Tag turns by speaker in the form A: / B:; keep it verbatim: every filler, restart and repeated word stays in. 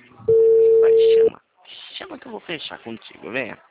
A: Vai, chama. Chama que eu vou fechar contigo, venha.